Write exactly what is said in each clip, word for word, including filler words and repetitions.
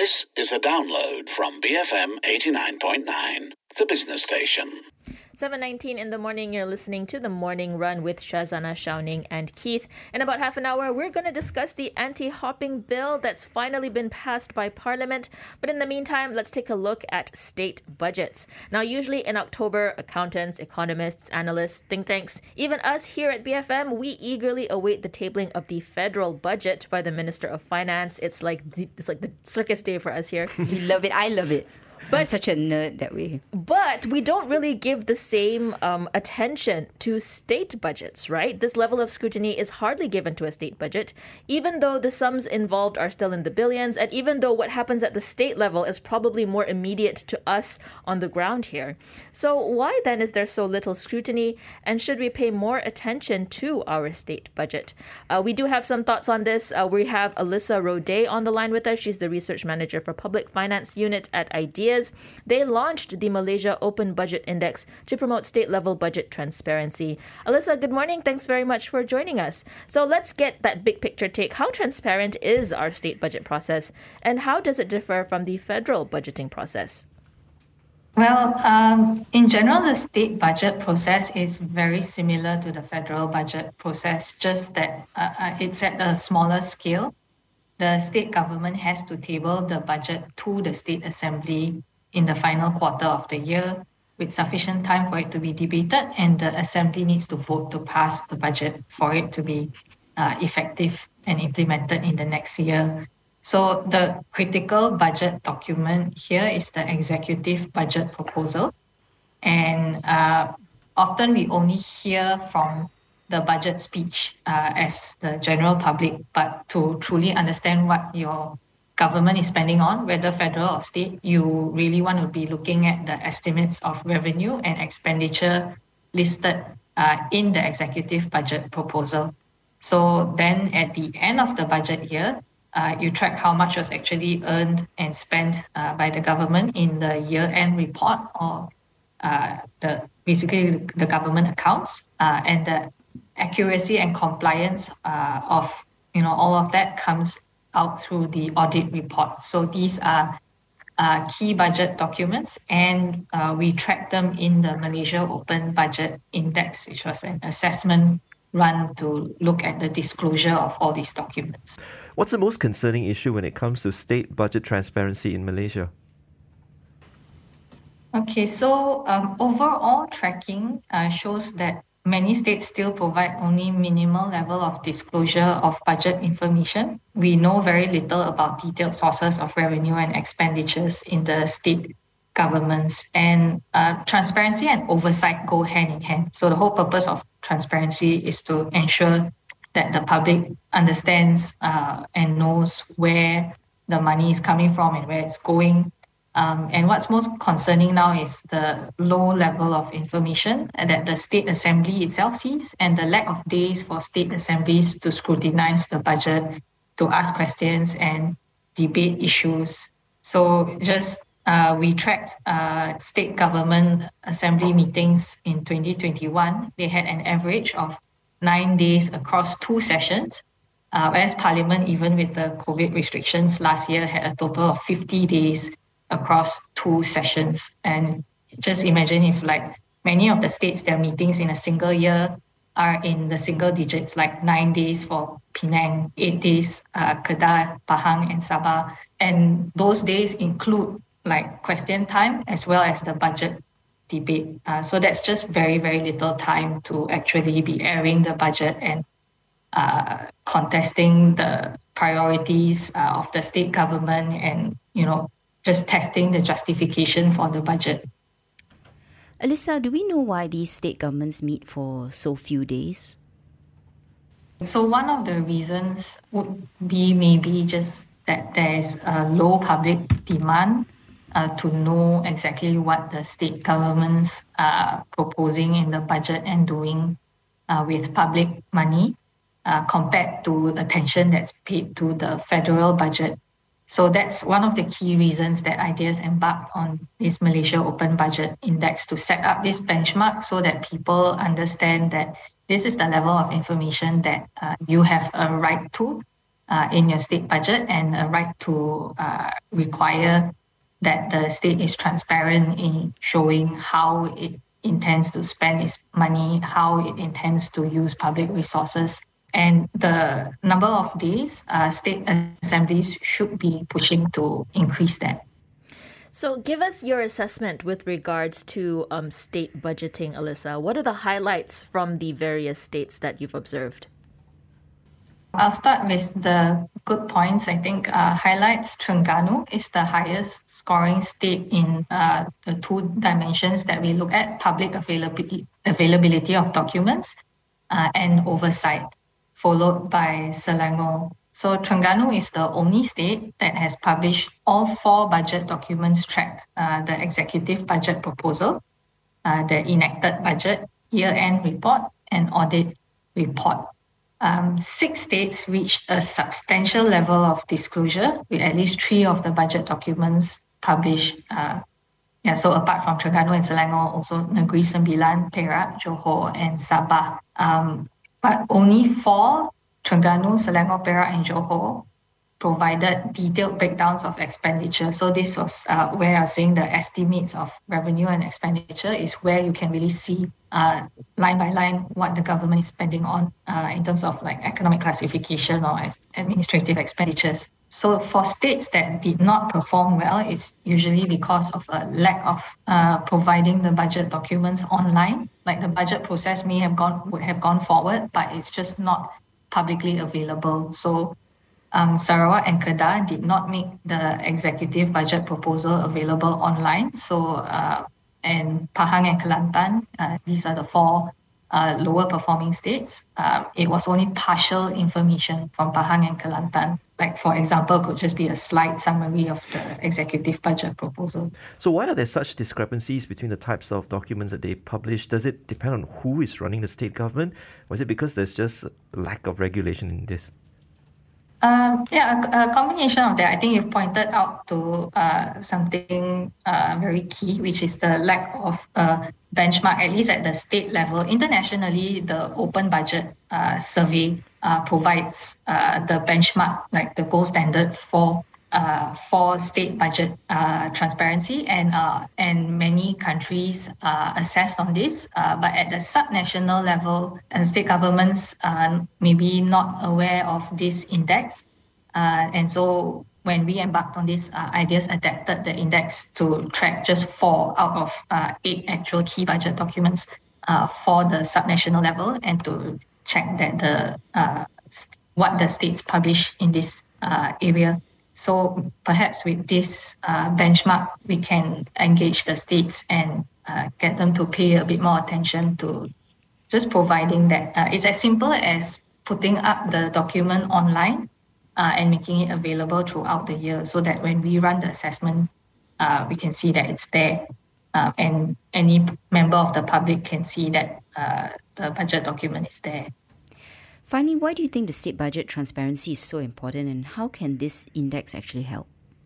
This is a download from B F M eighty-nine point nine, the business station. seven nineteen in the morning, you're listening to The Morning Run with Shazana, Shauning and Keith. In about half an hour, we're going to discuss the anti-hopping bill that's finally been passed by Parliament. But in the meantime, let's take a look at state budgets. Now, usually in October, accountants, economists, analysts, think tanks, even us here at B F M, we eagerly await the tabling of the federal budget by the Minister of Finance. It's like the, it's like the circus day for us here. We love it. I love it. But, I'm such a nerd that way. But we don't really give the same um, attention to state budgets, right? This level of scrutiny is hardly given to a state budget, even though the sums involved are still in the billions, and even though what happens at the state level is probably more immediate to us on the ground here. So why then is there so little scrutiny, and should we pay more attention to our state budget? Uh, we do have some thoughts on this. Uh, we have Alyssa Roday on the line with us. She's the Research Manager for Public Finance Unit at Ideas. They launched the Malaysia Open Budget Index to promote state-level budget transparency. Alyssa, good morning. Thanks very much for joining us. So let's get that big picture take. How transparent is our state budget process, and how does it differ from the federal budgeting process? Well, um, in general, the state budget process is very similar to the federal budget process, just that uh, it's at a smaller scale. The state government has to table the budget to the State Assembly in the final quarter of the year with sufficient time for it to be debated, and the Assembly needs to vote to pass the budget for it to be uh, effective and implemented in the next year. So the critical budget document here is the executive budget proposal. And uh, often we only hear from the budget speech uh, as the general public, but to truly understand what your government is spending on, whether federal or state, you really want to be looking at the estimates of revenue and expenditure listed uh, in the executive budget proposal. So then at the end of the budget year, uh, you track how much was actually earned and spent uh, by the government in the year-end report, or uh, the basically the government accounts, uh, and the accuracy and compliance uh, of you know all of that comes out through the audit report. So these are uh, key budget documents, and uh, we track them in the Malaysia Open Budget Index, which was an assessment run to look at the disclosure of all these documents. What's the most concerning issue when it comes to state budget transparency in Malaysia? Okay, so um, overall tracking uh, shows that many states still provide only minimal level of disclosure of budget information. We know very little about detailed sources of revenue and expenditures in the state governments. And uh, transparency and oversight go hand in hand. So the whole purpose of transparency is to ensure that the public understands uh, and knows where the money is coming from and where it's going. Um, and what's most concerning now is the low level of information that the State Assembly itself sees, and the lack of days for state assemblies to scrutinize the budget, to ask questions and debate issues. So just uh, we tracked uh, state government assembly meetings in twenty twenty-one. They had an average of nine days across two sessions, uh, whereas Parliament, even with the COVID restrictions last year, had a total of fifty days across two sessions. And just imagine if like many of the states, their meetings in a single year are in the single digits, like nine days for Penang, eight days, uh, Kedah, Pahang and Sabah. And those days include like question time as well as the budget debate. Uh, so that's just very, very little time to actually be airing the budget and uh, contesting the priorities uh, of the state government, and, you know, just testing the justification for the budget. Alyssa, do we know why these state governments meet for so few days? So one of the reasons would be maybe just that there's a low public demand uh, to know exactly what the state governments are proposing in the budget and doing uh, with public money uh, compared to attention that's paid to the federal budget. So that's one of the key reasons that Ideas embarked on this Malaysia Open Budget Index, to set up this benchmark so that people understand that this is the level of information that uh, you have a right to, uh, in your state budget, and a right to uh, require that the state is transparent in showing how it intends to spend its money, how it intends to use public resources. And the number of days uh, state assemblies should be pushing to increase that. So give us your assessment with regards to um, state budgeting, Alyssa. What are the highlights from the various states that you've observed? I'll start with the good points. I think uh, highlights Terengganu is the highest scoring state in uh, the two dimensions that we look at, public availability, availability of documents uh, and oversight, followed by Selangor. So Terengganu is the only state that has published all four budget documents tracked, uh, the executive budget proposal, uh, the enacted budget, year-end report, and audit report. Um, six states reached a substantial level of disclosure with at least three of the budget documents published. Uh, yeah, so apart from Terengganu and Selangor, also Negeri Sembilan, Perak, Johor, and Sabah. Um, but only four, Terengganu, Selangor, Perak, and Johor, provided detailed breakdowns of expenditure. So this was uh, where I was saying the estimates of revenue and expenditure is where you can really see uh, line by line what the government is spending on uh, in terms of like economic classification or as administrative expenditures. So for states that did not perform well, it's usually because of a lack of uh, providing the budget documents online. Like the budget process may have gone would have gone forward, but it's just not publicly available. So Um, Sarawak and Kedah did not make the executive budget proposal available online. So, uh, and Pahang and Kelantan, uh, these are the four uh, lower performing states. Uh, it was only partial information from Pahang and Kelantan. Like, for example, could just be a slide summary of the executive budget proposal. So why are there such discrepancies between the types of documents that they publish? Does it depend on who is running the state government? Or is it because there's just a lack of regulation in this? Um, yeah, a, a combination of that. I think you've pointed out to uh, something uh, very key, which is the lack of uh, benchmark, at least at the state level. Internationally, the Open Budget uh, Survey uh, provides uh, the benchmark, like the gold standard for uh, for state budget uh, transparency, and uh, and many countries uh, assess on this. Uh, but at the subnational level, and state governments uh, maybe not aware of this index, uh, and so when we embarked on this, uh, IDEAS adapted the index to track just four out of uh, eight actual key budget documents uh, for the subnational level, and to check that the uh, what the states publish in this uh, area. So perhaps with this uh, benchmark, we can engage the states and uh, get them to pay a bit more attention to just providing that. Uh, it's as simple as putting up the document online uh, and making it available throughout the year, so that when we run the assessment, uh, we can see that it's there. Uh, and any member of the public can see that uh, the budget document is there. Finally, why do you think the state budget transparency is so important, and how can this index actually help?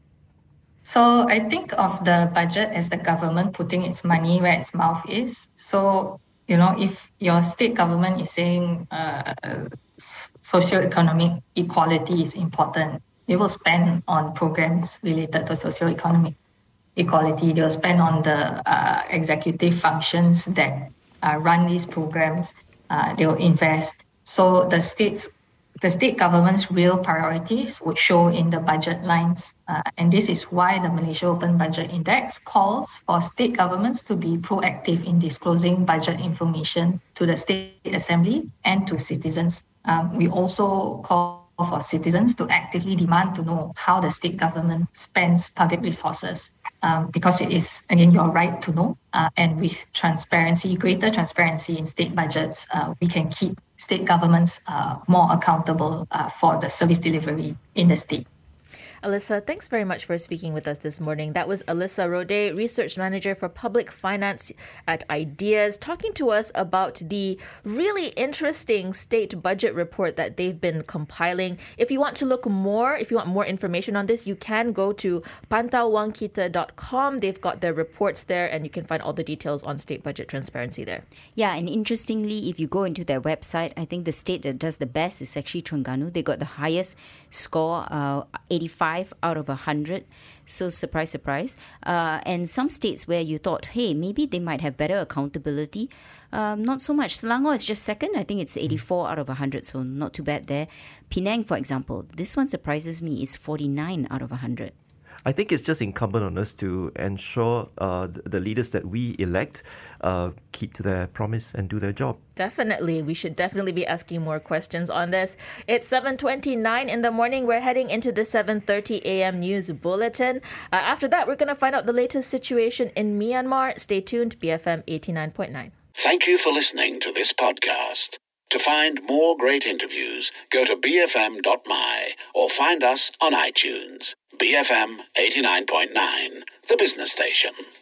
So I think of the budget as the government putting its money where its mouth is. So, you know, if your state government is saying uh, socioeconomic equality is important, they will spend on programs related to socioeconomic equality. They will spend on the uh, executive functions that uh, run these programs. Uh, they will invest. So the states, the state government's real priorities would show in the budget lines. Uh, and this is why the Malaysia Open Budget Index calls for state governments to be proactive in disclosing budget information to the State Assembly and to citizens. Um, we also call for citizens to actively demand to know how the state government spends public resources. Um, because it is, again, your right to know. Uh, and with transparency, greater transparency in state budgets, uh, we can keep state governments uh, more accountable uh, for the service delivery in the state. Alyssa, thanks very much for speaking with us this morning. That was Alyssa Rode, Research Manager for Public Finance at Ideas, talking to us about the really interesting state budget report that they've been compiling. If you want to look more, if you want more information on this, you can go to pantauwangkita dot com. They've got their reports there, and you can find all the details on state budget transparency there. Yeah, and interestingly, if you go into their website, I think the state that does the best is actually Terengganu. They got the highest score, uh, eighty-five out of one hundred. So surprise, surprise. Uh, and some states where you thought, hey, maybe they might have better accountability. Um, not so much. Selangor is just second. I think it's eighty-four out of one hundred, so not too bad there. Penang, for example, this one surprises me, is forty-nine out of one hundred. I think it's just incumbent on us to ensure uh, the leaders that we elect uh, keep to their promise and do their job. Definitely. We should definitely be asking more questions on this. It's seven twenty-nine in the morning. We're heading into the seven thirty a.m. news bulletin. Uh, after that, we're going to find out the latest situation in Myanmar. Stay tuned, B F M eighty-nine point nine. Thank you for listening to this podcast. To find more great interviews, go to b f m dot m y or find us on iTunes. B F M eighty-nine point nine, the business station.